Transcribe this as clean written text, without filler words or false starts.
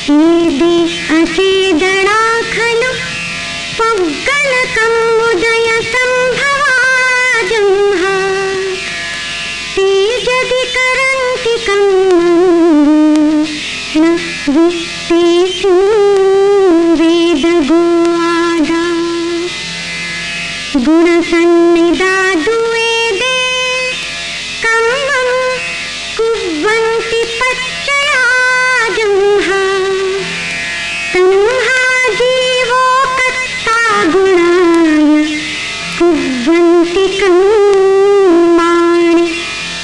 ईदि असेदणा खलु पौगलकम् उदय सम्भवाजम्हा तेजदि करन्तिकम् न वित्तेषु वेदगोआदा गुणसन्निधा